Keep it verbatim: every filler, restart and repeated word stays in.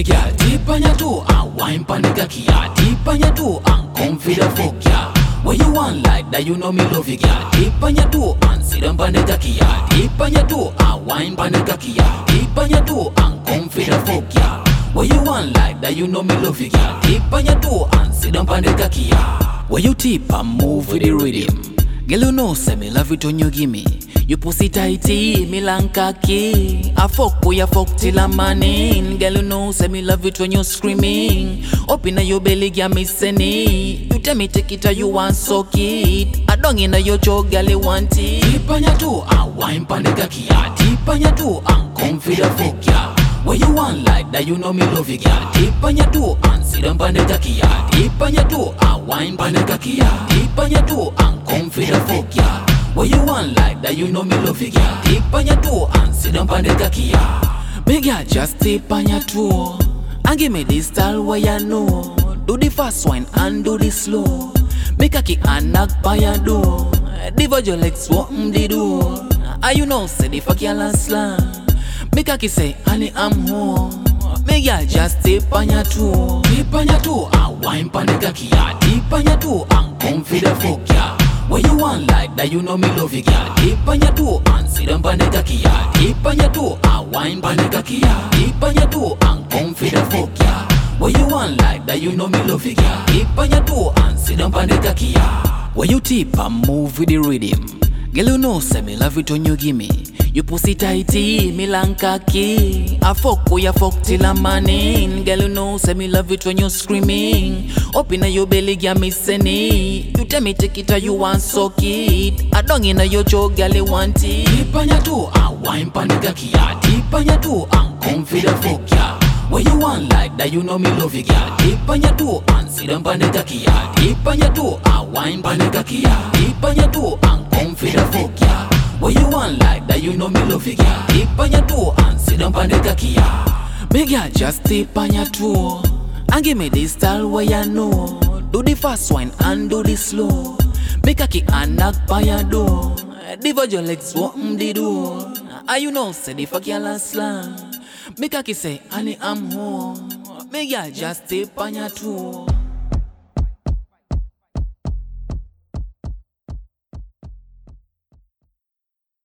girl, deep on your toe and wine pan the cocky, yeah. Deep on your toe and come for the fuck, yeah. When you want like that, you know me love you, girl. Deep on your toe and sit down pan the cocky, yeah. Deep on your toe and wine pan the cocky, yeah. Deep on your toe and come for the fuck, yeah. When you want like that, you know me love you, girl. Deep on your toe and sit down pan the cocky, yeah. When you tip and move with the rhythm, girl, you know say me love it when you give me. You pussy tighty, me lang cocky. I fuck boy, I fuck till I'm manning. Girl, you know say me love it when you screaming. Up inna your belly, girl, me send it. You tell me take it or you want suck it. I don't inna your choke, girl, you want it. Deep on your toe and wine pan the cocky, yeah. Deep on your toe and come for the fuck, yeah. When you want like that, you know me love you, girl. Deep on your toe and sit down pan the cocky, yeah. Deep on your toe and wine pan the cocky, yeah. Deep on your toe and come for the fuck, yeah. When you want like that, you know me love you, girl. Deep on your toe and sit down on the cocky, yeah. Me girl, just tip on your toe and give me this style where you know. Do the fast one and do the slow. Me cocky and knock by your door. Divide your legs, what they do. Ah, you know, say the fuck y'all and slam. Me cocky say, honey, I'm home. Me girl, just tip on your toe. Tip on your toe and wine on the cocky, yeah. Deep on your toe and come for the fuck, yeah. When you want like that, you know me love you, girl. Deep on your toe and sit down on the cocky, yeah. Deep on your toe and wine on the cocky, yeah. Deep on your toe and come for the fuck, yeah. When you want like that, you know me love you, girl. Deep on your toe and sit down on the cocky, yeah. When you tip and move with the rhythm, girl, you know say me love it when you give me. You pussy tighty, me lang cocky. I fuck boy, I fuck till I'm manning. Girl, you know say me love it when you screaming. Up inna your belly, girl, me send it. You tell me take it or you want suck it. I don't inna your choke, girl, you want it. Deep on your toe and wine pan the cocky, yeah. Deep on your toe and come for the fuck, yeah. When you want like that, you know me love you, girl. Deep on your toe and sit down on the cocky, yeah. Deep on your toe and wine pan the cocky, yeah. Deep on your toe and come for the fuck, yeah. When you want like that, you know me love you, girl. Deep on your toe and sit down on the cocky, yeah. Me girl, just tip on your toe and give me this style where you know. Do the fast one and do the slow. Make a kick and knock by your door. Divide your legs, what they do. Ah, you know, say the fuck y'all and slam. Make a kiss say, honey, I'm home. Me girl, just tip on your toe.